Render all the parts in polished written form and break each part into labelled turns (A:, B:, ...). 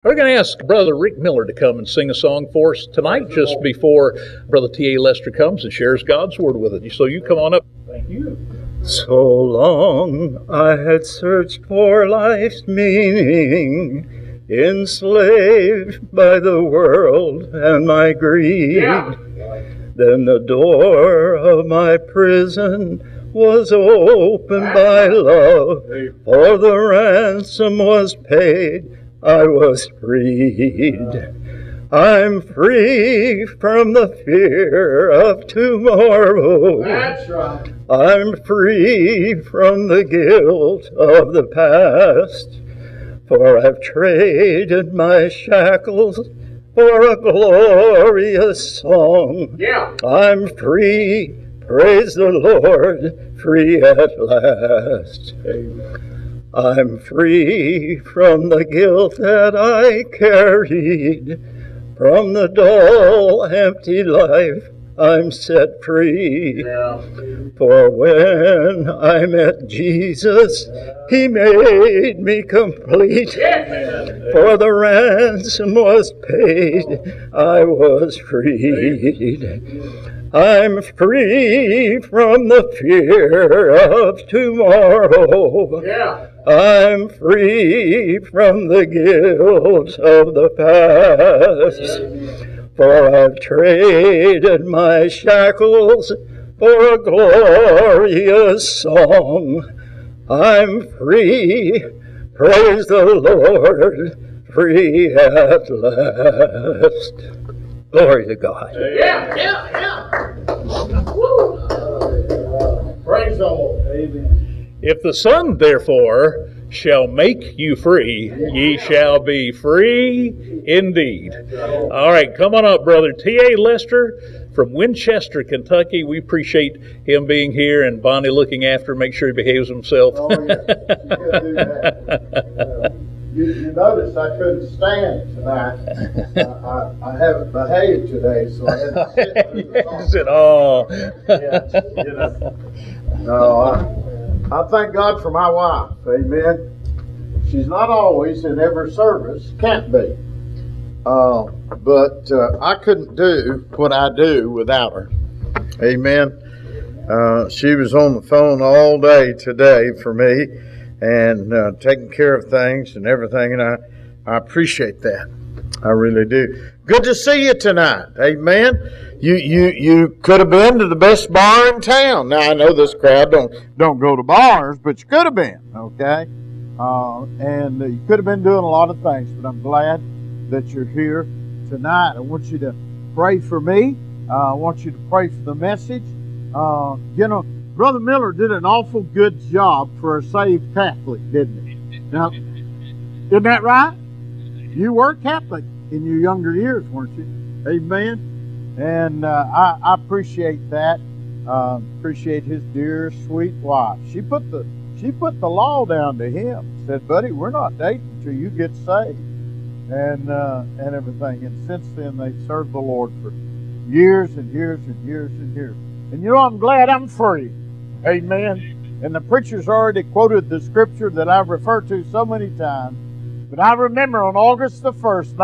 A: We're going to ask Brother Rick Miller to come and sing a song for us tonight, just before Brother T.A. Lester comes and shares God's Word with us. So you come on up.
B: Thank you.
C: So long I had searched for life's meaning, enslaved by the world and my greed.
B: Yeah.
C: Then the door of my prison was opened by love, for the ransom was paid, I was freed. I'm free from the fear of tomorrow.
B: That's right.
C: I'm free from the guilt of the past, for I've traded my shackles for a glorious song.
B: Yeah.
C: I'm free, praise the Lord, free at last. I'm free from the guilt that I carried, from the dull, empty life I'm set free.
B: Yeah.
C: For when I met Jesus, He made me complete. For the ransom was paid, I was freed. I'm free from the fear of tomorrow.
B: Yeah.
C: I'm free from the guilt of the past. For I've traded my shackles for a glorious song. I'm free, praise the Lord, free at last. Glory to God.
B: Yeah. Woo. Praise the Lord. Amen.
A: If the Son, therefore, shall make you free, ye shall be free indeed. All right, come on up, Brother T.A. Lester from Winchester, Kentucky. We appreciate him being here and Bonnie looking after him, make sure he behaves himself.
D: Oh, yeah. You could do that. You noticed I couldn't stand tonight. I haven't behaved today, so I had to sit through the song.
A: Said, oh.
D: I thank God for my wife. Amen. She's not always in every service, can't be. But I couldn't do what I do without her. Amen. She was on the phone all day today for me and taking care of things and everything, and I appreciate that. I really do. Good to see you tonight. Amen. You could have been to the best bar in town. Now I know this crowd don't go to bars, but you could have been. Okay. And you could have been doing a lot of things, but I'm glad that you're here tonight. I want you to pray for me. I want you to pray for the message. Brother Miller did an awful good job for a saved Catholic, didn't he? Now, isn't that right? You were Catholic in your younger years, weren't you? Amen. And I appreciate that. Appreciate his dear, sweet wife. She put the law down to him. Said, buddy, we're not dating until you get saved, and everything. And since then, they've served the Lord for years and years and years and years. And I'm glad I'm free. Amen. And the preacher's already quoted the scripture that I've referred to so many times. But I remember on August the 1st,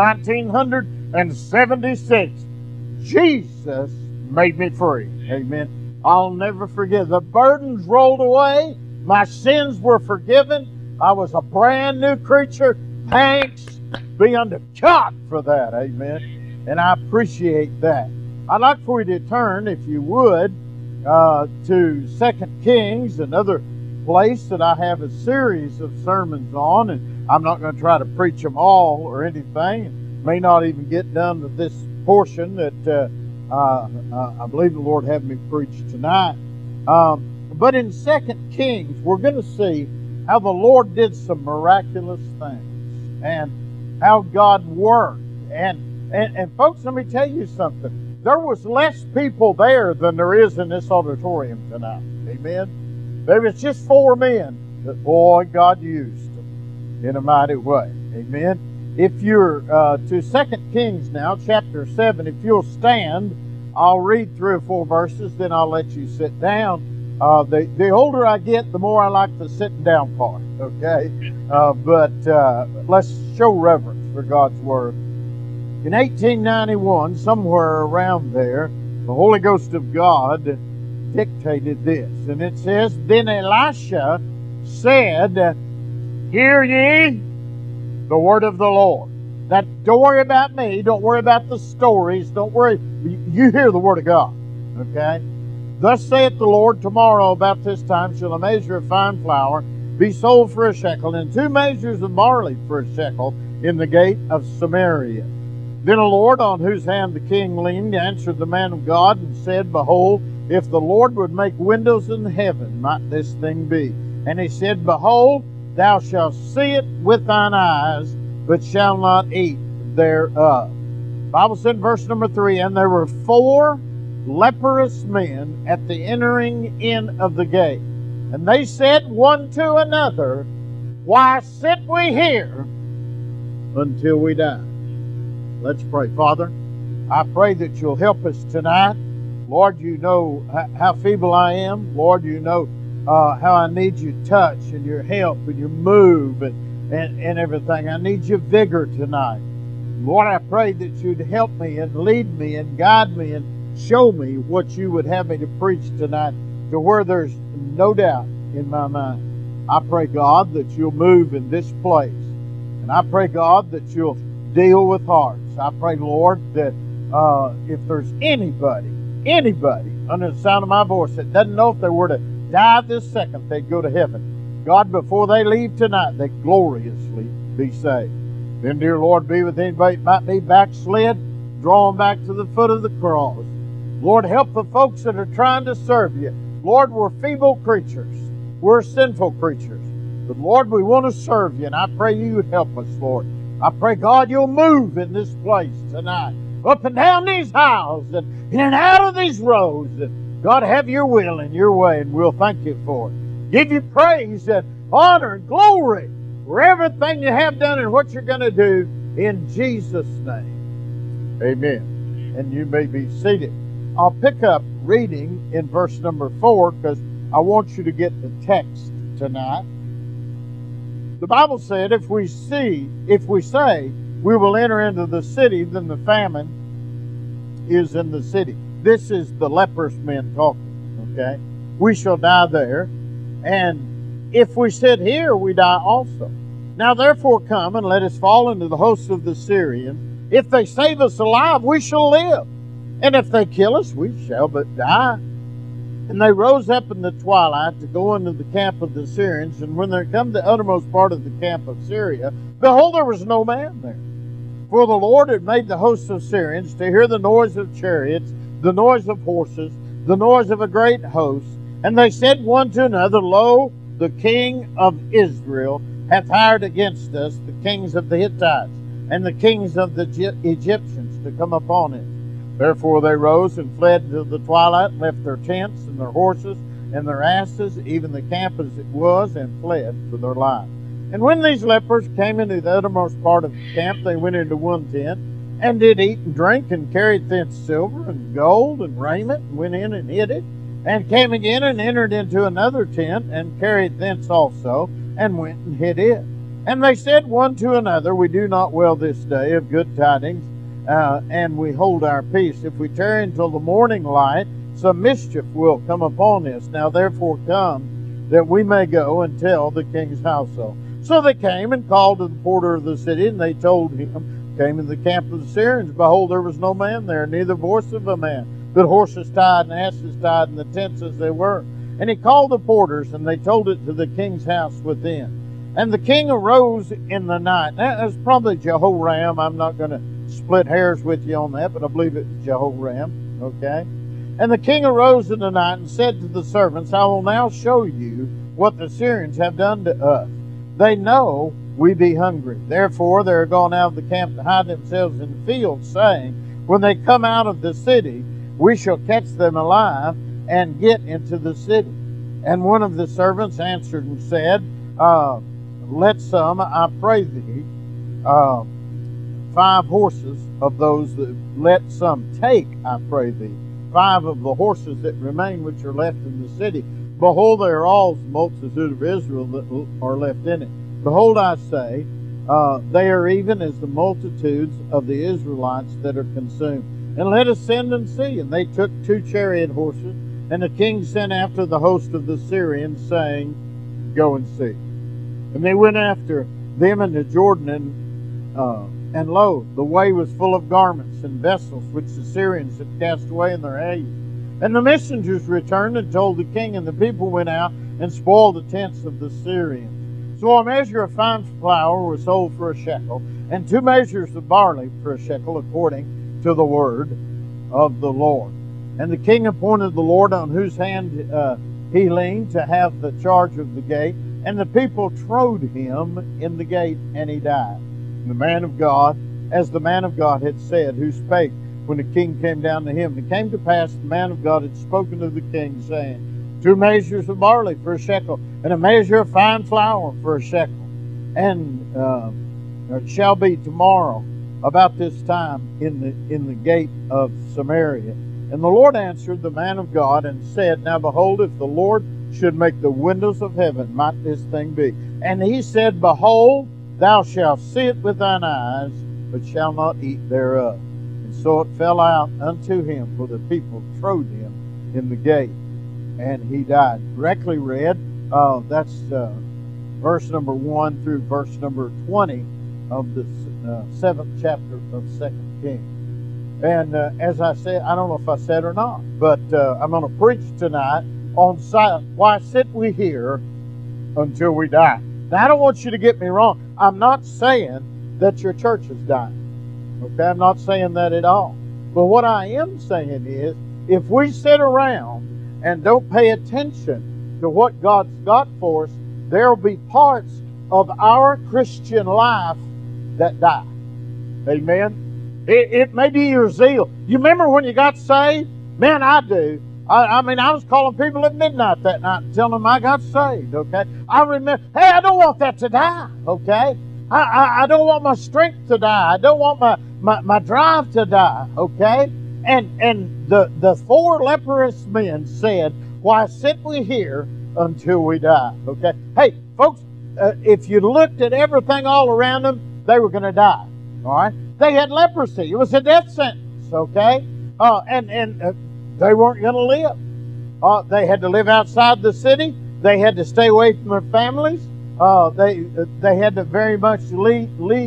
D: 1976, Jesus made me free. Amen. I'll never forget. The burdens rolled away. My sins were forgiven. I was a brand new creature. Thanks be unto God for that. Amen. And I appreciate that. I'd like for you to turn, if you would, to 2 Kings, another place that I have a series of sermons on. And I'm not going to try to preach them all or anything. May not even get done with this portion that I believe the Lord had me preach tonight. But in 2 Kings, we're going to see how the Lord did some miraculous things and how God worked. And folks, let me tell you something. There was less people there than there is in this auditorium tonight. Amen. There was just 4 men that, boy, God used them in a mighty way. Amen. If you're to 2 Kings now, chapter 7, if you'll stand, I'll read 3 or 4 verses, then I'll let you sit down. The older I get, the more I like the sitting down part, okay? But let's show reverence
B: for God's Word. In 1891, somewhere around there, the Holy Ghost of God dictated this. And it says, Then Elisha said, Hear ye the word of the Lord. That don't worry about me. Don't worry about the stories. Don't worry. You hear the word of God. Okay? Thus saith the Lord, tomorrow about this time shall a measure of fine flour be sold for a shekel, and 2 measures of barley for a shekel in the gate of Samaria. Then the Lord, on whose hand the king leaned, answered the man of God and said, Behold, if the Lord would make windows in heaven, might this thing be? And he said, Behold, thou shalt see it with thine eyes, but shalt not eat thereof. The Bible said in verse number 3, And there were 4 leprous men at the entering in of the gate. And they said one to another, Why sit we here until we die? Let's pray. Father, I pray that you'll help us tonight. Lord, you know how feeble I am. Lord, you know how I need your touch and your help and your move and everything. I need your vigor tonight. Lord, I pray that you'd help me and lead me and guide me and show me what you would have me to preach tonight, to where there's no doubt in my mind. I pray, God, that you'll move in this place. And I pray, God, that you'll deal with hearts. I pray, Lord, that if there's anybody under the sound of my voice that doesn't know if they were to die this second, they'd go to heaven. God, before they leave tonight, they gloriously be saved. Then, dear Lord, be with anybody that might be backslid, draw them back to the foot of the cross. Lord, help the folks that are trying to serve you. Lord, we're feeble creatures. We're sinful creatures. But Lord, we want to serve you, and I pray you would help us, Lord. I pray, God, you'll move in this place tonight, up and down these aisles and in and out of these roads. And God, have your will and your way, and we'll thank you for it. Give you praise and honor and glory for everything you have done and what you're going to do in Jesus' name. Amen. And you may be seated. I'll pick up reading in verse number 4 because I want you to get the text tonight. The Bible said, if we say we will enter into the city, then the famine is in the city. This is the leprous men talking, okay? We shall die there, and if we sit here, we die also. Now therefore come and let us fall into the hosts of the Syrians. If they save us alive, we shall live. And if they kill us, we shall but die. And they rose up in the twilight to go into the camp of the Syrians. And when they come to the uttermost part of the camp of Syria, behold, there was no man there. For the Lord had made the hosts of Syrians to hear the noise of chariots, the noise of horses, the noise of a great host. And they said one to another, Lo, the king of Israel hath hired against us the kings of the Hittites and the kings of the Egyptians to come upon us. Therefore they rose and fled into the twilight, and left their tents and their horses and their asses, even the camp as it was, and fled for their life. And when these lepers came into the uttermost part of the camp, they went into one tent, and did eat and drink, and carried thence silver and gold and raiment, and went in and hid it, and came again and entered into another tent, and carried thence also, and went and hid it. And they said one to another, We do not well this day of good tidings, and we hold our peace. If we tarry until the morning light, some mischief will come upon us. Now therefore come, that we may go and tell the king's household. So they came and called to the porter of the city, and they told him, came in the camp of the Syrians, behold, there was no man there, neither voice of a man, but horses tied and asses tied, and the tents as they were. And he called the porters, and they told it to the king's house within. And the king arose in the night. Now, that's probably Jehoram. I'm not going to split hairs with you on that, but I believe it was Jehoram, okay? And the king arose in the night and said to the servants, I will now show you what the Syrians have done to us. They know we be hungry. Therefore they are gone out of the camp to hide themselves in the fields, saying, when they come out of the city, we shall catch them alive and get into the city. And one of the servants answered and said, let some, I pray thee, 5 horses of those that let some take, I pray thee, 5 of the horses that remain which are left in the city. Behold, they are all the multitude of Israel that are left in it. Behold, I say, They are even as the multitudes of the Israelites that are consumed. And let us send and see. And they took 2 chariot horses, and the king sent after the host of the Syrians, saying, Go and see. And they went after them into Jordan, and lo, the way was full of garments and vessels which the Syrians had cast away in their haste. And the messengers returned and told the king, and the people went out and spoiled the tents of the Syrians. So a measure of fine flour was sold for a shekel, and 2 measures of barley for a shekel, according to the word of the Lord. And the king appointed the Lord on whose hand he leaned to have the charge of the gate, and the people trode him in the gate, and he died. And the man of God, as the man of God had said, who spake when the king came down to him. And it came to pass, the man of God had spoken to the king, saying, 2 measures of barley for a shekel, and a measure of fine flour for a shekel. And it shall be tomorrow about this time in the gate of Samaria. And the Lord answered the man of God and said, Now behold, if the Lord should make the windows of heaven, might this thing be? And he said, Behold, thou shalt see it with thine eyes, but shalt not eat thereof. And so it fell out unto him, for the people trode him in the gate, and he died. Directly read, that's verse number 1 through verse number 20 of the 7th chapter of 2 Kings. And as I said, I don't know if I said or not, but I'm going to preach tonight on why sit we here until we die. Now, I don't want you to get me wrong. I'm not saying that your church is dying. Okay, I'm not saying that at all. But what I am saying is, if we sit around and don't pay attention to what God's got for us, there will be parts of our Christian life that die. Amen? It may be your zeal. You remember when you got saved? Man, I do. I mean, I was calling people at midnight that night and telling them I got saved, okay? I remember, hey, I don't want that to die, okay? I don't want my strength to die. I don't want my drive to die, okay? And the 4 leprous men said, Why sit we here until we die, okay? Hey, folks, if you looked at everything all around them, they were going to die, all right? They had leprosy. It was a death sentence, okay? And they weren't going to live. They had to live outside the city. They had to stay away from their families. They had to very much lead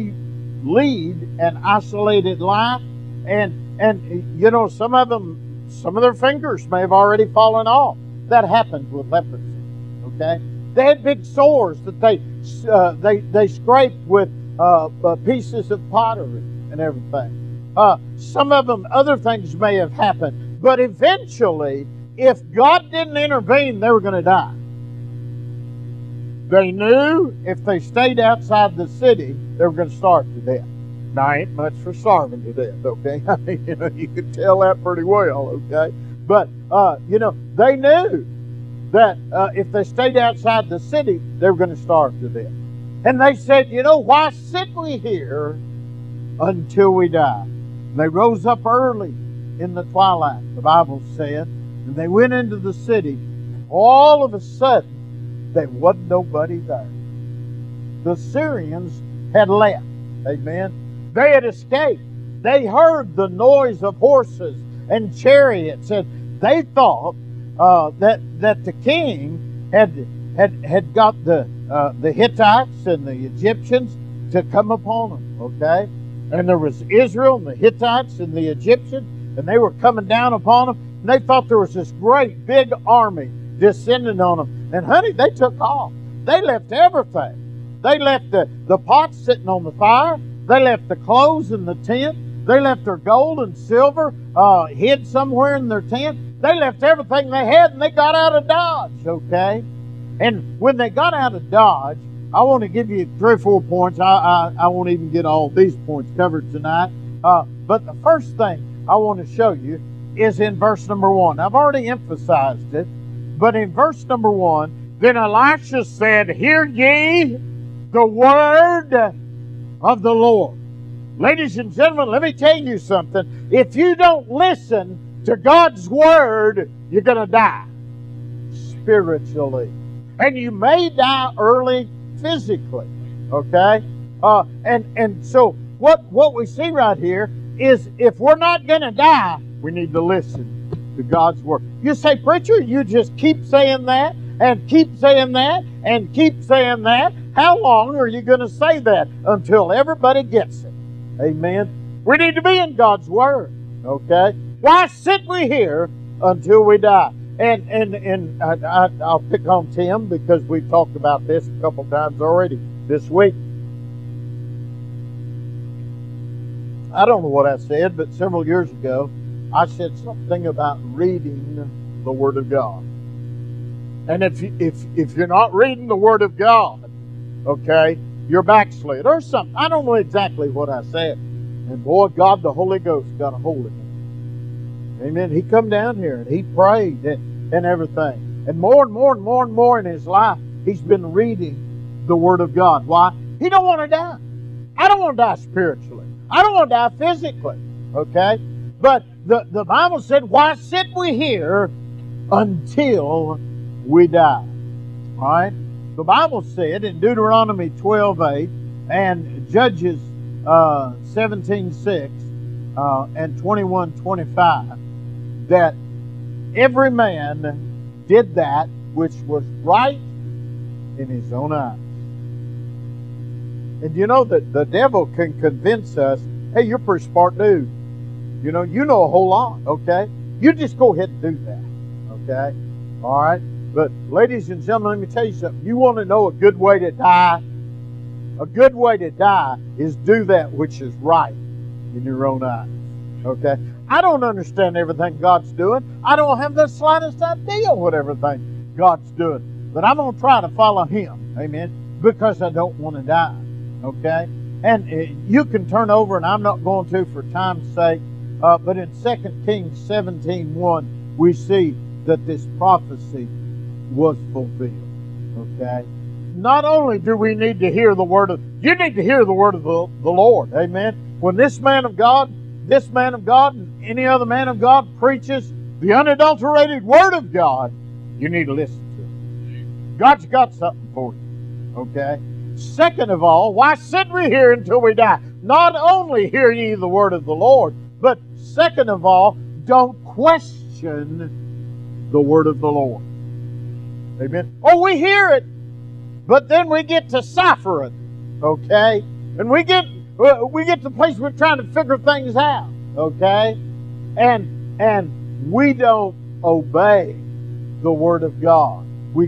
B: an isolated life. And you know, some of their fingers may have already fallen off. That happens with leprosy, okay? They had big sores that they scraped with pieces of pottery and everything. Some of them, other things may have happened. But eventually, if God didn't intervene, they were going to die. They knew if they stayed outside the city, they were going to starve to death. Now, I ain't much for starving to death, okay? I mean, you could tell that pretty well, okay? But, they knew that if they stayed outside the city, they were going to starve to death. And they said, why sit we here until we die? And they rose up early in the twilight, the Bible said, and they went into the city. All of a sudden, there wasn't nobody there. The Syrians had left. Amen. They had escaped. They heard the noise of horses and chariots, and they thought that the king had got the Hittites and the Egyptians to come upon them. Okay, and there was Israel and the Hittites and the Egyptians. And they were coming down upon them, and they thought there was this great big army descending on them. And honey, they took off. They left everything. They left the pots sitting on the fire. They left the clothes in the tent. They left their gold and silver hid somewhere in their tent. They left everything they had, and they got out of Dodge, okay? And when they got out of Dodge, I want to give you 3 or 4 points. I won't even get all these points covered tonight. But the first thing I want to show you is in verse number 1. I've already emphasized it, but in verse number 1, Then Elisha said, Hear ye the word of the Lord. Ladies and gentlemen, let me tell you something. If you don't listen to God's word, you're going to die spiritually. And you may die early physically, okay? And so what we see right here is if we're not going to die, we need to listen to God's Word. You say, preacher, you just keep saying that and keep saying that and keep saying that. How long are you going to say that? Until everybody gets it. Amen. We need to be in God's Word. Okay? Why sit we here until we die? And I'll pick on Tim because we've talked about this a couple times already this week. I don't know what I said, but several years ago, I said something about reading the Word of God. And if you're not reading the Word of God, okay, you're backslid or something. I don't know exactly what I said. And boy, God, the Holy Ghost got a hold of him. Amen. He come down here and he prayed and everything. And more and more and more and more in his life, he's been reading the Word of God. Why? He don't want to die. I don't want to die spiritually. I don't want to die physically. Okay? But the Bible said, why sit we here until we die? All right? The Bible said in Deuteronomy 12:8 and Judges 17:6 and 21:25 that every man did that which was right in his own eyes. And you know that the devil can convince us, hey, you're a pretty smart dude. You know a whole lot, okay? You just go ahead and do that, okay? All right? But ladies and gentlemen, let me tell you something. You want to know a good way to die? A good way to die is do that which is right in your own eyes, okay? I don't understand everything God's doing. I don't have the slightest idea what everything God's doing. But I'm going to try to follow Him, amen, because I don't want to die, okay? And you can turn over, and I'm not going to for time's sake, but in 2 Kings 17:1, we see that this prophecy was fulfilled, okay? Not only do we need to hear the word of, you need to hear the word of the Lord, amen? When this man of God, and any other man of God preaches the unadulterated word of God, you need to listen to it. God's got something for you, okay? Second of all, why sit we here until we die? Not only hear ye the word of the Lord, but second of all, don't question the word of the Lord. Amen. Oh, we hear it, but then we get to cipher it, okay? And we get to the place we're trying to figure things out, okay? And we don't obey the Word of God. We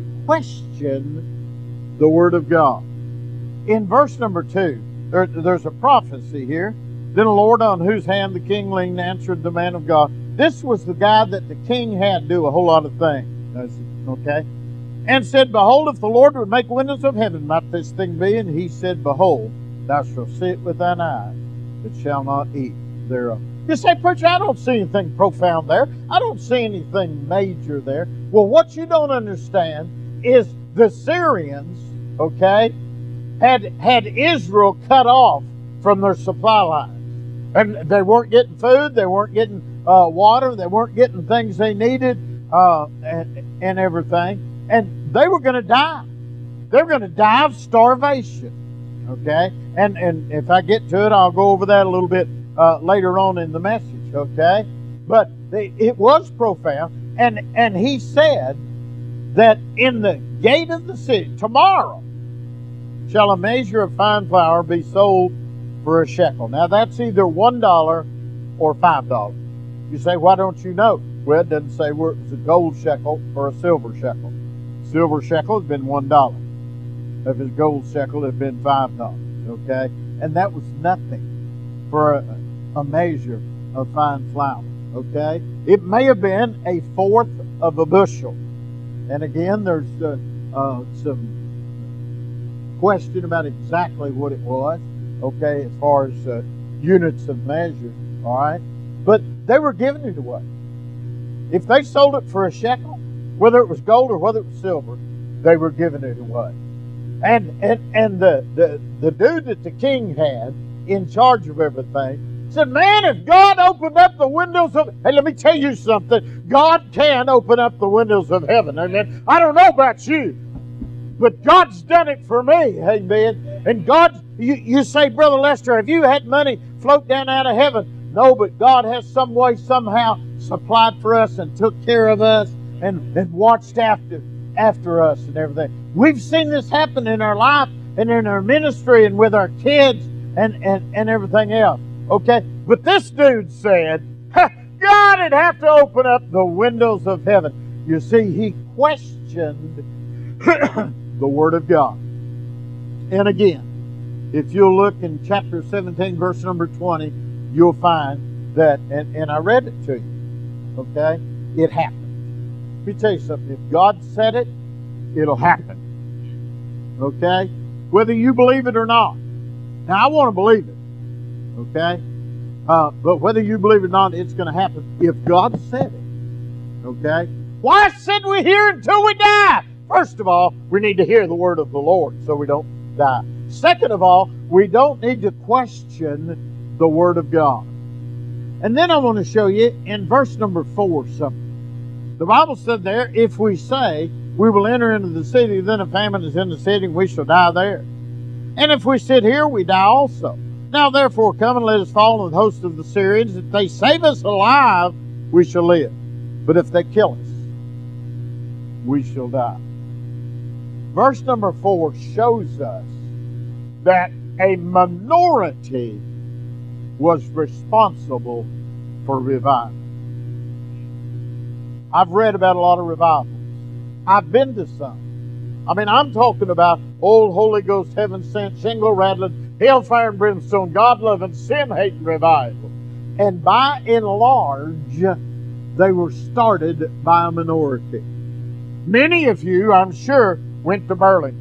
B: question the Word of God. In verse number 2, there's a prophecy here. Then the Lord on whose hand the king leaned answered the man of God. This was the guy that the king had do a whole lot of things, okay? And said, behold, if the Lord would make windows of heaven, might this thing be? And he said, behold, thou shalt see it with thine eyes, but shalt not eat thereof. You say, preacher, I don't see anything profound there. I don't see anything major there. Well, what you don't understand is the Syrians, okay, had Israel cut off from their supply lines. And they weren't getting food, they weren't getting water, they weren't getting things they needed and everything. And they were going to die. They were going to die of starvation. Okay? And if I get to it, I'll go over that a little bit later on in the message. Okay? But it was profound. And he said that in the gate of the city, tomorrow, shall a measure of fine flour be sold for a shekel. Now that's either $1 or $5. You say, why don't you know? Well, it doesn't say whether it's a gold shekel or a silver shekel. Silver shekel has been $1. If it's gold shekel, it had been $5. Okay? And that was nothing for a measure of fine flour. Okay? It may have been a fourth of a bushel. And again, there's some question about exactly what it was. Okay? As far as units of measure. All right? But they were giving it away. If they sold it for a shekel, whether it was gold or whether it was silver, they were giving it away. And the dude that the king had in charge of everything said, man, if God opened up the windows of... Hey, let me tell you something. God can open up the windows of heaven. Amen. I don't know about you, But God's done it for me. Amen. And God, you say, Brother Lester, have you had money float down out of heaven? No, but God has some way, somehow supplied for us and took care of us and watched after us and everything. We've seen this happen in our life and in our ministry and with our kids and everything else. Okay? But this dude said, God would have to open up the windows of heaven. You see, he questioned the Word of God. And again, if you'll look in chapter 17, verse number 20, you'll find that, and I read it to you, okay? It happened. Let me tell you something. If God said it, it'll happen. Okay? Whether you believe it or not. Now, I want to believe it. Okay? But whether you believe it or not, it's going to happen if God said it. Okay? Why sit we here until we die? First of all, we need to hear the word of the Lord so we don't die. Second of all, we don't need to question the Word of God. And then I want to show you in verse number 4 something. The Bible said there, if we say we will enter into the city, then a famine is in the city, and we shall die there. And if we sit here, we die also. Now therefore come and let us fall in the host of the Syrians. If they save us alive, we shall live. But if they kill us, we shall die. Verse number 4 shows us that a minority was responsible for revival. I've read about a lot of revivals. I've been to some. I mean, I'm talking about old Holy Ghost, heaven sent, shingle rattling, hellfire and brimstone, God loving, sin hating revival. And by and large, they were started by a minority. Many of you, I'm sure, went to Burlington.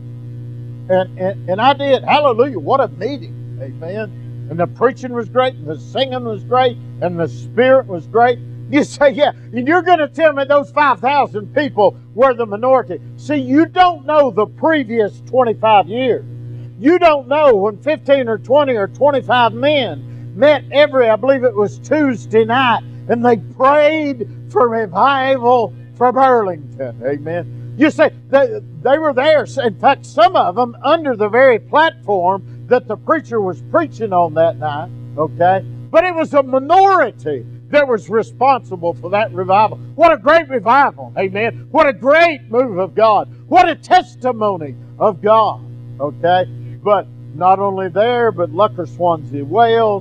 B: And I did. Hallelujah. What a meeting. Amen. And the preaching was great, and the singing was great, and the spirit was great. You say, yeah, and you're going to tell me those 5,000 people were the minority. See, you don't know the previous 25 years. You don't know when 15 or 20 or 25 men met every, I believe it was Tuesday night, and they prayed for revival for Burlington. Amen. You say, they were there. In fact, some of them under the very platform that the preacher was preaching on that night. Okay? But it was a minority that was responsible for that revival. What a great revival. Amen. What a great move of God. What a testimony of God. Okay? But not only there, but Lucker, Swansea, Wales.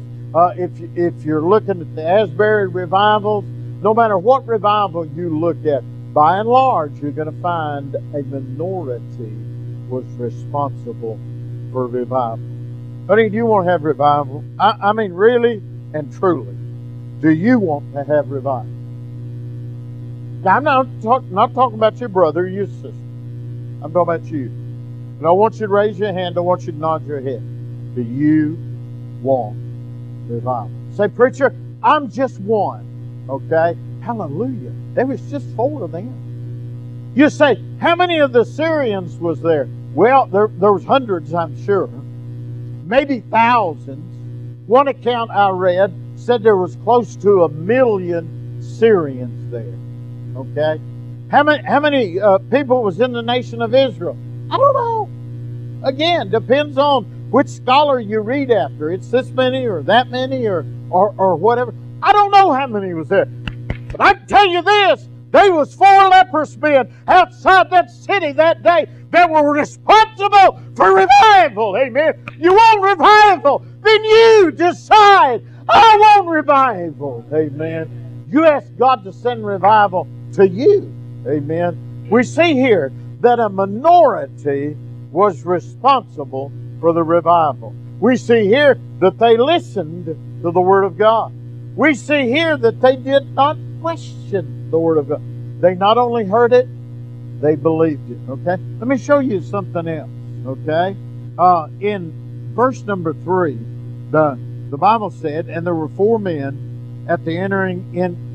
B: If you're looking at the Asbury revivals, no matter what revival you look at, by and large, you're going to find a minority was responsible for revival. Honey, do you want to have revival? I mean, really and truly, do you want to have revival? Now, I'm not talking about your brother or your sister. I'm talking about you. And I want you to raise your hand. I want you to nod your head. Do you want revival? Say, preacher, I'm just one. Okay? Hallelujah. There was just 4 of them. You say, how many of the Syrians was there? Well, there was hundreds, I'm sure. Maybe thousands. One account I read said there was close to 1 million Syrians there. Okay? How many people was in the nation of Israel? I don't know. Again, depends on which scholar you read after. It's this many or that many or whatever. I don't know how many was there. But I can tell you this, there was 4 leprous men outside that city that day that were responsible for revival. Amen. You want revival? Then you decide, I want revival. Amen. You ask God to send revival to you. Amen. We see here that a minority was responsible for the revival. We see here that they listened to the Word of God. We see here that they did not question the Word of God. They not only heard it, they believed it. Okay? Let me show you something else. Okay? In verse number 3, the Bible said, and there were 4 men at the entering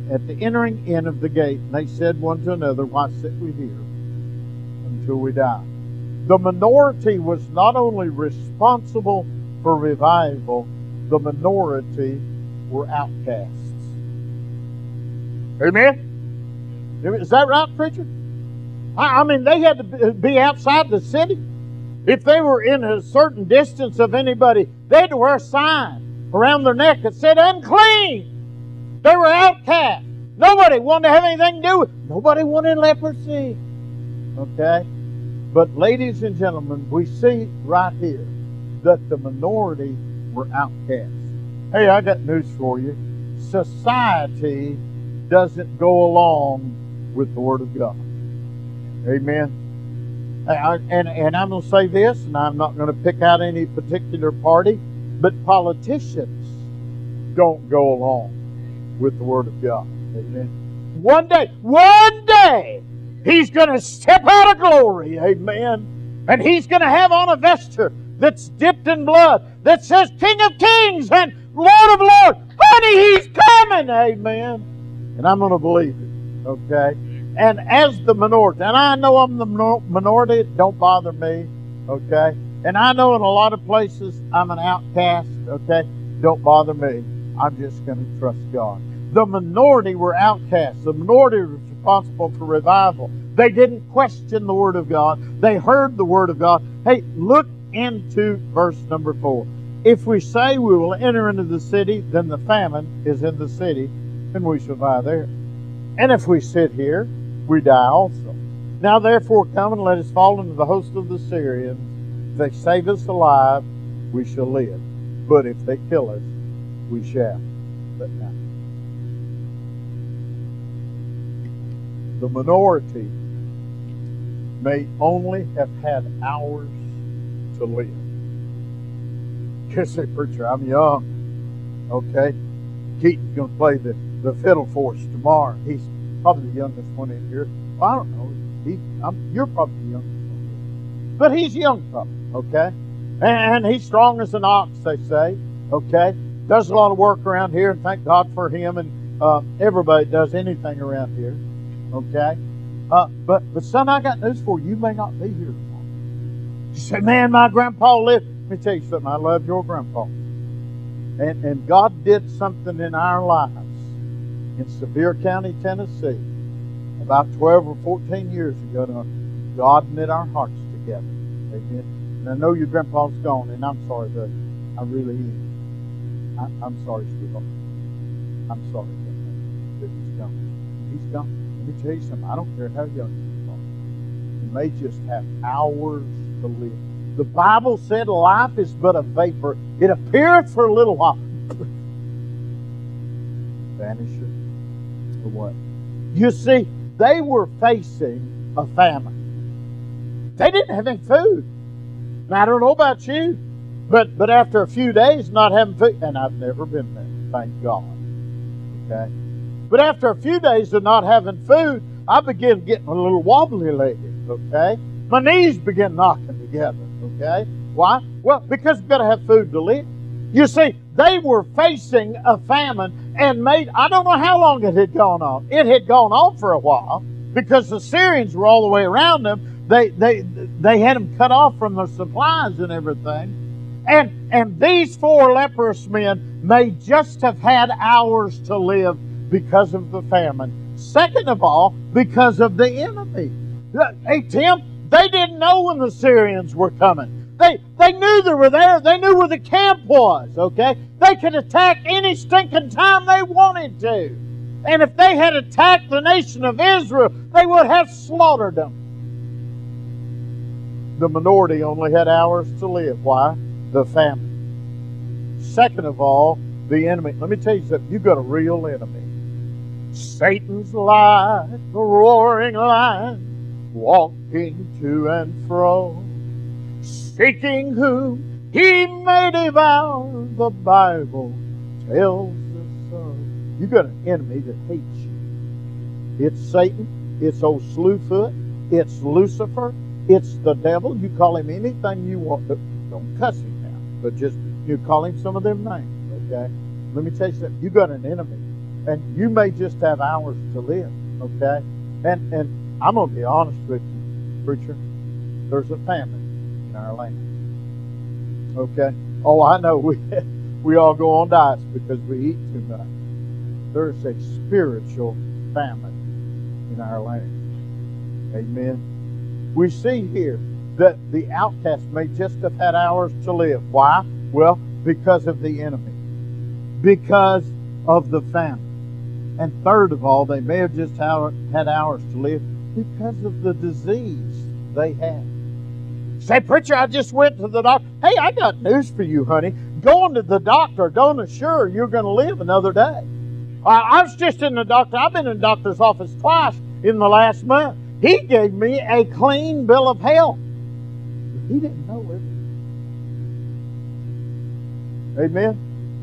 B: in of the gate, and they said one to another, why sit we here until we die? The minority was not only responsible for revival, the minority were outcasts. Amen? Is that right, preacher? I mean, they had to be outside the city. If they were in a certain distance of anybody, they had to wear a sign around their neck that said unclean. They were outcast. Nobody wanted to have anything to do with it. Nobody wanted leprosy. Okay? But ladies and gentlemen, we see right here that the minority were outcast. Hey, I got news for you. Society doesn't go along with the Word of God. Amen. And I'm going to say this, and I'm not going to pick out any particular party, but politicians don't go along with the Word of God. Amen. One day, He's going to step out of glory. Amen. And He's going to have on a vesture that's dipped in blood that says King of Kings and Lord of Lords. Honey, He's coming. Amen. And I'm going to believe it. Okay. And as the minority, and I know I'm the minority, it don't bother me, okay? And I know in a lot of places I'm an outcast, okay? Don't bother me. I'm just going to trust God. The minority were outcasts. The minority was responsible for revival. They didn't question the Word of God. They heard the Word of God. Hey, look into verse number 4. If we say we will enter into the city, then the famine is in the city, and we shall die there. And if we sit here, we die also. Now therefore come and let us fall into the host of the Syrians. If they save us alive, we shall live. But if they kill us, we shall but not. The minority may only have had hours to live. You say, preacher, I'm young. Okay. Keaton's going to play the fiddle for us tomorrow. He's probably the youngest one in here. Well, I don't know. You're probably the youngest one. But he's young, probably, okay? And he's strong as an ox, they say, okay? Does a lot of work around here, and thank God for him, and everybody does anything around here, okay? But son, I got news for you. You may not be here tomorrow. You say, man, my grandpa lived. Let me tell you something. I love your grandpa. And God did something in our lives in Sevier County, Tennessee, about 12 or 14 years ago. God knit our hearts together. Amen. And I know your grandpa's gone, and I'm sorry, but I really am. I'm sorry, sweetheart. I'm sorry that he's gone. He's gone. Let me tell you something. I don't care how young you are. You may just have hours to live. The Bible said life is but a vapor. It appeareth for a little while. Vanisheth away. You see, they were facing a famine. They didn't have any food. Now, I don't know about you, but after a few days not having food, and I've never been there, thank God. Okay? But after a few days of not having food, I began getting a little wobbly-legged, okay? My knees began knocking together, okay? Why? Well, because we've got to have food to live. You see, they were facing a famine and I don't know how long it had gone on. It had gone on for a while because the Syrians were all the way around them. They had them cut off from their supplies and everything. And these 4 leprous men may just have had hours to live because of the famine. Second of all, because of the enemy. Hey, Tim, they didn't know when the Syrians were coming. They knew they were there. They knew where the camp was, okay? They could attack any stinking time they wanted to. And if they had attacked the nation of Israel, they would have slaughtered them. The minority only had hours to live. Why? The famine. Second of all, the enemy. Let me tell you something. You've got a real enemy. Satan's like a roaring lion, walking to and fro, seeking whom he may devour. The Bible tells us so. You got an enemy that hates you. It's Satan. It's old Slewfoot. It's Lucifer. It's the devil. You call him anything you want. Don't cuss him now, but just you call him some of them names. Okay. Let me tell you something. You got an enemy, and you may just have hours to live. Okay. And I'm gonna be honest with you, preacher. There's a famine in our land. Okay? Oh, I know we all go on diets because we eat too much. There's a spiritual famine in our land. Amen. We see here that the outcast may just have had hours to live. Why? Well, because of the enemy. Because of the famine. And third of all, they may have just had hours to live because of the disease they had. Say, preacher, I just went to the doctor. Hey, I got news for you, honey. Going to the doctor don't assure you're going to live another day. I was just in the doctor. I've been in the doctor's office twice in the last month. He gave me a clean bill of health. He didn't know it. Amen.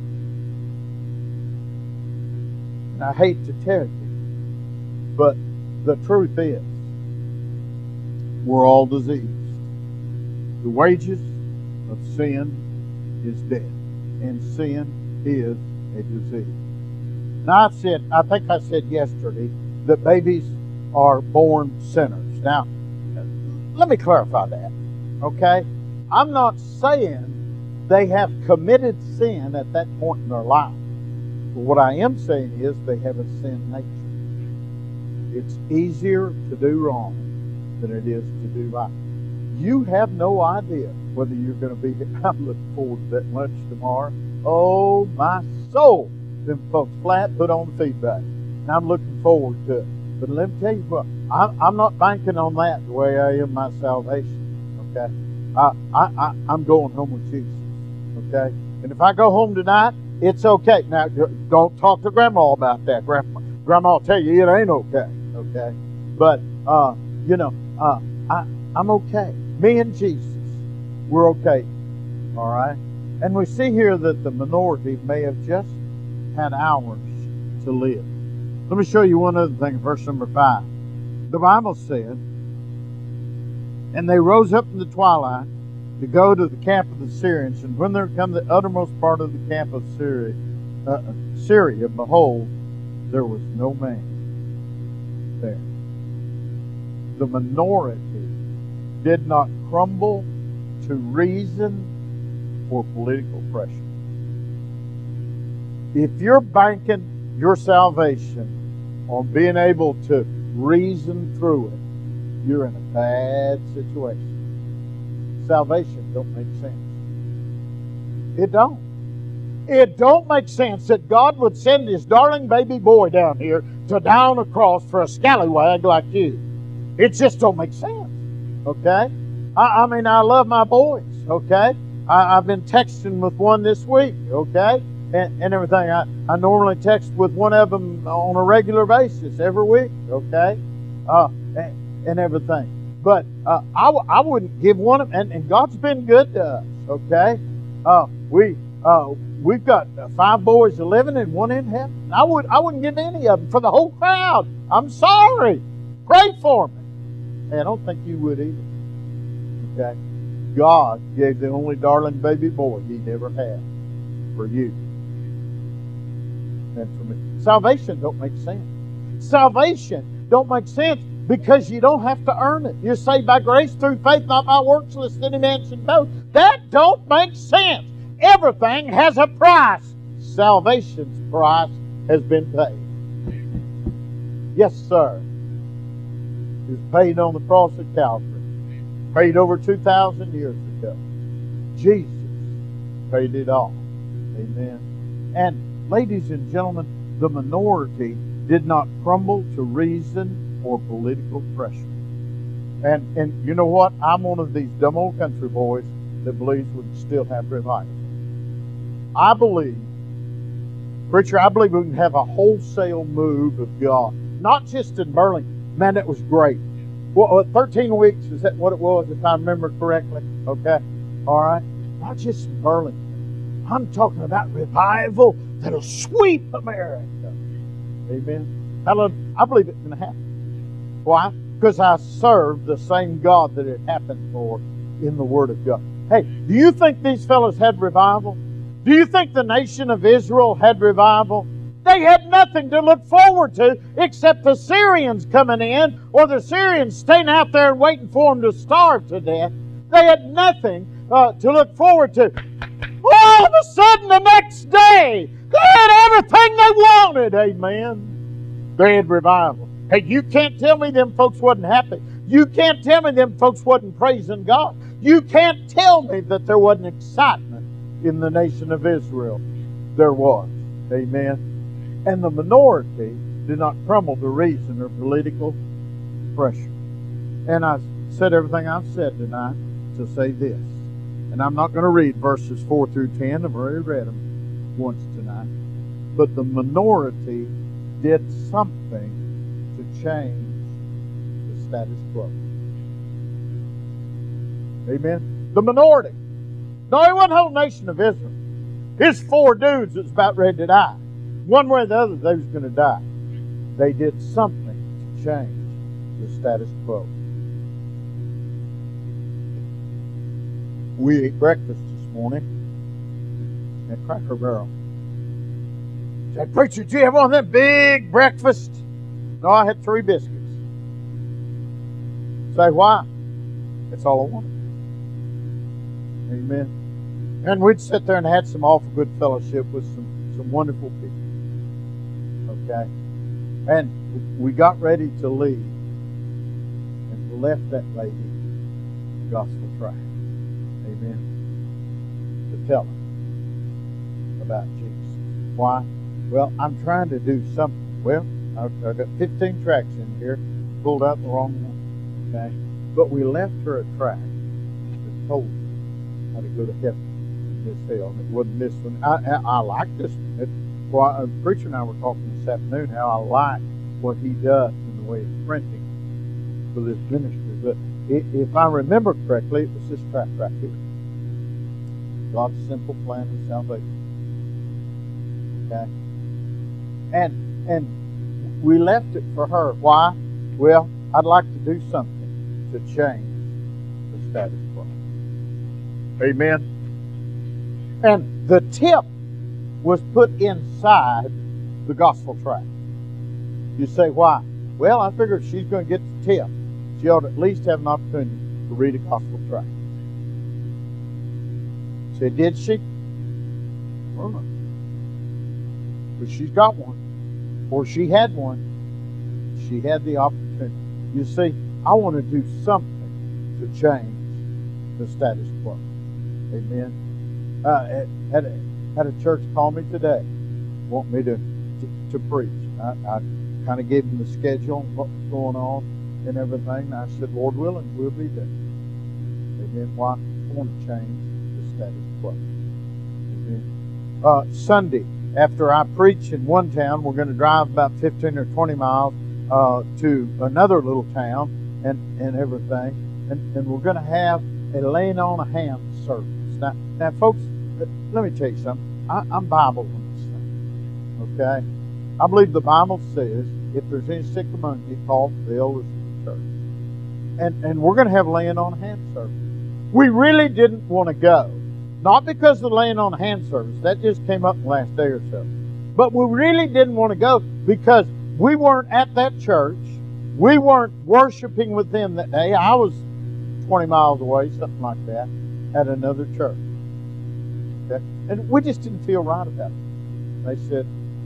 B: And I hate to tell you, but the truth is, we're all diseased. The wages of sin is death, and sin is a disease. Now I think I said yesterday that babies are born sinners. Now, let me clarify that, okay? I'm not saying they have committed sin at that point in their life. But what I am saying is they have a sin nature. It's easier to do wrong than it is to do right. You have no idea whether you're going to be here. I'm looking forward to that lunch tomorrow. Oh, my soul. Them folks flat put on the feedback. And I'm looking forward to it. But let me tell you what, I'm not banking on that the way I am my salvation. Okay? I'm going home with Jesus. Okay? And if I go home tonight, it's okay. Now, don't talk to Grandma about that. Grandma will tell you it ain't okay. Okay? But, I'm okay. Me and Jesus, we're okay. All right? And we see here that the minority may have just had hours to live. Let me show you one other thing, verse number 5. The Bible said, and they rose up in the twilight to go to the camp of the Syrians, and when there come the uttermost part of the camp of Syria, behold, there was no man there. The minority did not crumble to reason or political pressure. If you're banking your salvation on being able to reason through it, you're in a bad situation. Salvation don't make sense. It don't. It don't make sense that God would send His darling baby boy down here to die on a cross for a scallywag like you. It just don't make sense. Okay? I mean, I love my boys. Okay? I've been texting with one this week. Okay? And everything. I normally text with one of them on a regular basis every week. Okay? And everything. But I wouldn't give one of them, and God's been good to us. Okay? We've got 5 boys living and 1 in heaven. I wouldn't give any of them for the whole crowd. I'm sorry. Pray for me. And I don't think you would either. Okay? God gave the only darling baby boy He never had for you and for me. Salvation don't make sense. Salvation don't make sense because you don't have to earn it. You're saved by grace through faith, not by works, lest any man should boast. That don't make sense. Everything has a price. Salvation's price has been paid. Yes, sir. It was paid on the cross of Calvary. Paid over 2,000 years ago. Jesus paid it all. Amen. And ladies and gentlemen, the minority did not crumble to reason or political pressure. And you know what? I'm one of these dumb old country boys that believes we can still have revival. I believe, preacher, I believe we can have a wholesale move of God. Not just in Burlington. Man, that was great. Well, 13 weeks, is that what it was, if I remember correctly? Okay. All right. Not just in Burlington. I'm talking about revival that'll sweep America. Amen. I believe it's going to happen. Why? Because I serve the same God that it happened for in the Word of God. Hey, do you think these fellows had revival? Do you think the nation of Israel had revival? They had nothing to look forward to except the Syrians coming in or the Syrians staying out there and waiting for them to starve to death. They had nothing to look forward to. All of a sudden, the next day, they had everything they wanted. Amen. They had revival. Hey, you can't tell me them folks wasn't happy. You can't tell me them folks wasn't praising God. You can't tell me that there wasn't excitement in the nation of Israel. There was. Amen. And the minority did not crumble to reason or political pressure. And I said everything I've said tonight to say this. And I'm not going to read verses 4 through 10. I've already read them once tonight. But the minority did something to change the status quo. Amen. The minority. No, it wasn't the whole nation of Israel. Here's 4 dudes that's about ready to die. One way or the other, they was going to die. They did something to change the status quo. We ate breakfast this morning at Cracker Barrel. Said, "Preacher, did you have one of them big breakfasts?" No, I had 3 biscuits. Say, why? That's all I wanted. Amen. And we'd sit there and had some awful good fellowship with some wonderful people. Okay? And we got ready to leave. And we left that lady the gospel tract. Amen. To tell her about Jesus. Why? Well, I'm trying to do something. Well, I've got 15 tracts in here. Pulled out the wrong one. Okay? But we left her a tract that told her how to go to heaven in this hell. It wasn't this one. I like this one. Well, a preacher and I were talking this afternoon how I like what he does in the way of printing for this ministry. But if I remember correctly, it was this tract right here. God's simple plan of salvation. Okay? And we left it for her. Why? Well, I'd like to do something to change the status quo. Amen. And the tip was put inside the gospel tract. You say, why? Well, I figured if she's going to get the tip, she ought to at least have an opportunity to read a gospel tract. Say, did she? Well, no. But she's got one. Or she had one. She had the opportunity. You see, I want to do something to change the status quo. Amen. Had a church call me today, want me to preach. I kind of gave them the schedule and what was going on and everything. And I said, Lord willing, we'll be there. Amen. Why? I want to change the status quo. Amen. Sunday, after I preach in one town, we're going to drive about 15 or 20 miles to another little town and everything. And we're going to have a laying on of hands service. Now, folks, let me tell you something. I'm Bible on this thing. Okay? I believe the Bible says, if there's any sick among you, call for the elders of the church. And we're going to have laying on of hands service. We really didn't want to go. Not because of the laying on of hands service. That just came up in the last day or so. But we really didn't want to go because we weren't at that church. We weren't worshiping with them that day. I was 20 miles away, something like that, at another church. Okay? And we just didn't feel right about it. They said,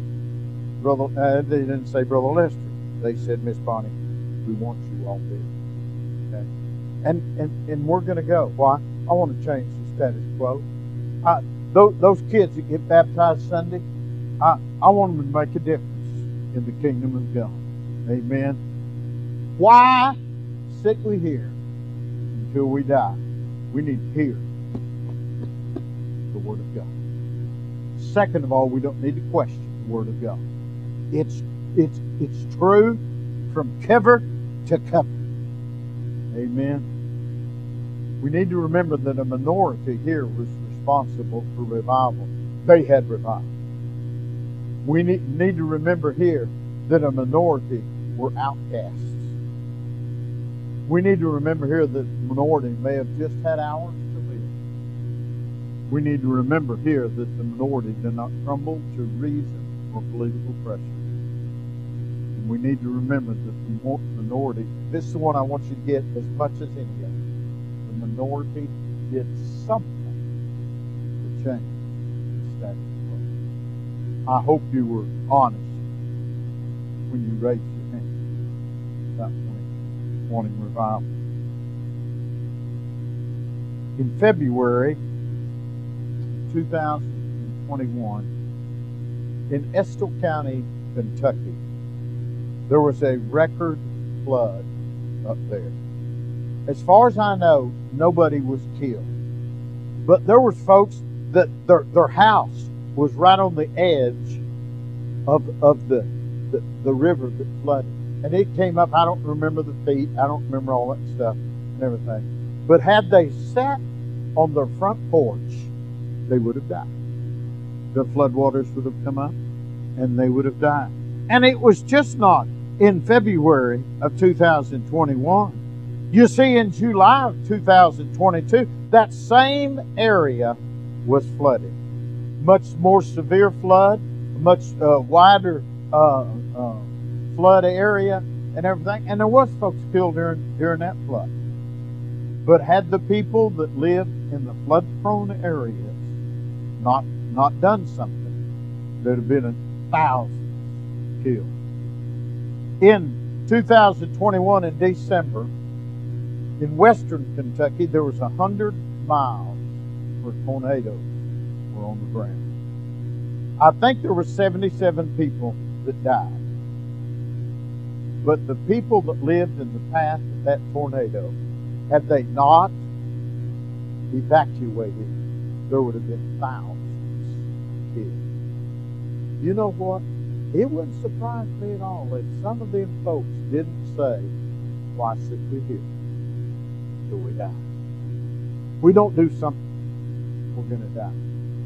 B: they didn't say Brother Lester. They said, Miss Bonnie, we want you all there. Okay? And we're going to go. Why? I want to change the status quo. Those kids that get baptized Sunday, I want them to make a difference in the kingdom of God. Amen. Why sit we here until we die? We need to hear the Word of God. Second of all, we don't need to question the Word of God. It's true from cover to cover. Amen. We need to remember that a minority here was responsible for revival. They had revival. We need to remember here that a minority were outcasts. We need to remember here that the minority may have just had hours to live. We need to remember here that the minority did not crumble to reason or political pressure. And we need to remember that the minority, this is the one I want you to get as much as any of it. The minority did something to change the status quo. I hope you were honest when you raised your hand. wanting revival. In February 2021, in Estill County, Kentucky, there was a record flood up there. As far as I know, nobody was killed. But there was folks that their house was right on the edge of the river that flooded. And it came up, I don't remember the feet, I don't remember all that stuff and everything. But had they sat on their front porch, they would have died. The floodwaters would have come up and they would have died. And it was just not in February of 2021. You see, in July of 2022, that same area was flooded. Much more severe flood, much wider flood area and everything. And there was folks killed during that flood. But had the people that lived in the flood-prone areas not done something, there'd have been thousands killed. In 2021, in December, in western Kentucky, there was 100 miles where tornadoes were on the ground. I think there were 77 people that died. But the people that lived in the path of that tornado, had they not evacuated, there would have been thousands killed. You know what? It wouldn't surprise me at all if some of them folks didn't say, "Why sit we here till we die?" If we don't do something, we're going to die.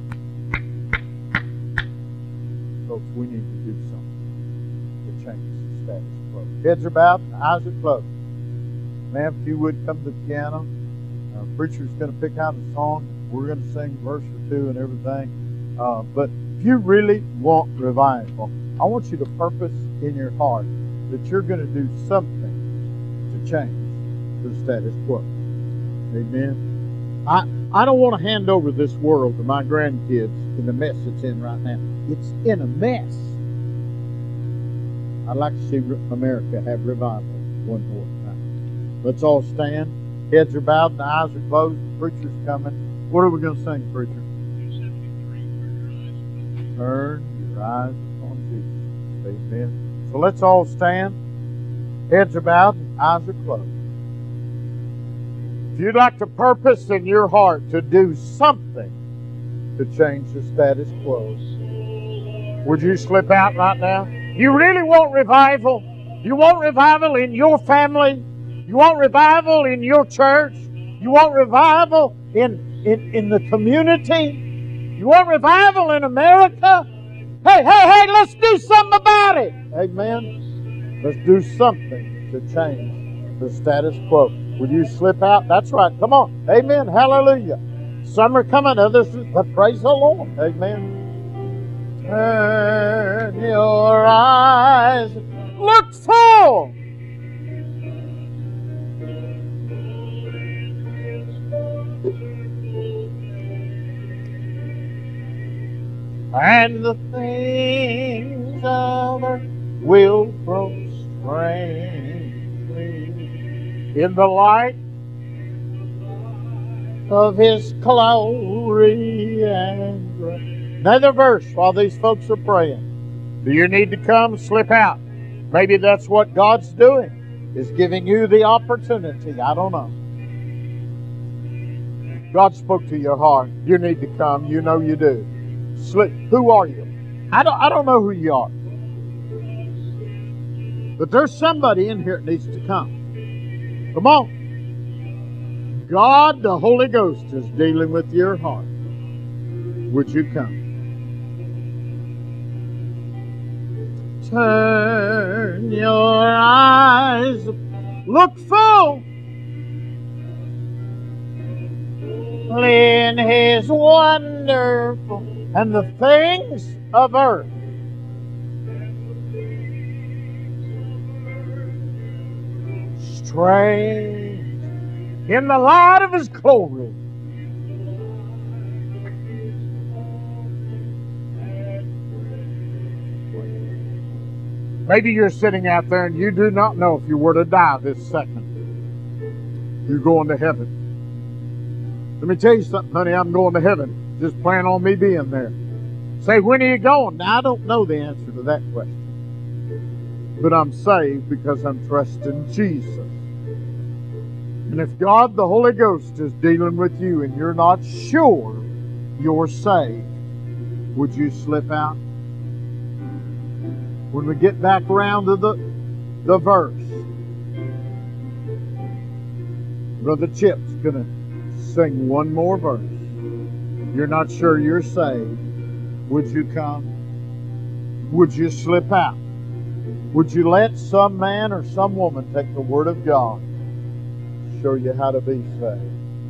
B: Folks, we need to do something to change the status quo. Heads are bowed, eyes are closed. Ma'am, if you would come to the piano. Preacher's going to pick out a song. We're going to sing a verse or two and everything. But if you really want revival, I want you to purpose in your heart that you're going to do something to change the status quo. Amen. I don't want to hand over this world to my grandkids in the mess it's in right now. It's in a mess. I'd like to see America have revival one more time. Let's all stand. Heads are bowed and the eyes are closed. The preacher's coming. What are we going to sing, preacher? Turn your eyes upon Jesus. Amen. So let's all stand. Heads are bowed and eyes are closed. If you'd like to purpose in your heart to do something to change the status quo, would you slip out right now? You really want revival? You want revival in your family? You want revival in your church? You want revival in the community? You want revival in America? Hey, let's do something about it. Amen. Let's do something to change the status quo. Would you slip out? That's right. Come on. Amen. Hallelujah. Some are coming, others, but praise the Lord. Amen. Turn your eyes. Look full. And the things of earth will grow strangely in the light of His glory and grace. Another verse while these folks are praying. Do you need to come? Slip out. Maybe that's what God's doing, is giving you the opportunity. I don't know. God spoke to your heart. You need to come. You know you do. Slip. Who are you? I don't know who you are. But there's somebody in here that needs to come. Come on. God, the Holy Ghost, is dealing with your heart. Would you come? Turn your eyes. Look full in His wonderful and the things of earth. Strange in the light of His glory. Maybe you're sitting out there and you do not know if you were to die this second. you're going to heaven. Let me tell you something, honey, I'm going to heaven. Just plan on me being there. Say, when are you going? Now, I don't know the answer to that question. But I'm saved because I'm trusting Jesus. And if God, the Holy Ghost, is dealing with you and you're not sure you're saved, would you slip out? When we get back around to the verse, Brother Chip's going to sing one more verse. You're not sure you're saved. Would you come? Would you slip out? Would you let some man or some woman take the Word of God, show you how to be saved?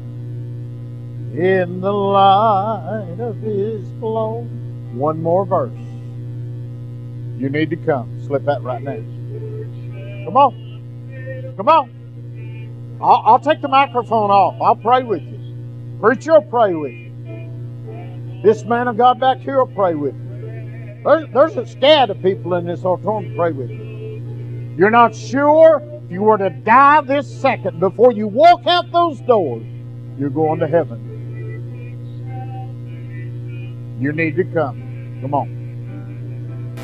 B: In the light of His glory. One more verse. You need to come. Slip that right now. Come on. Come on. I'll take the microphone off. I'll pray with you. Preacher will pray with you. This man of God back here will pray with you. There's a scad of people in this auditorium to pray with you. You're not sure if you were to die this second before you walk out those doors, you're going to heaven. You need to come. Come on.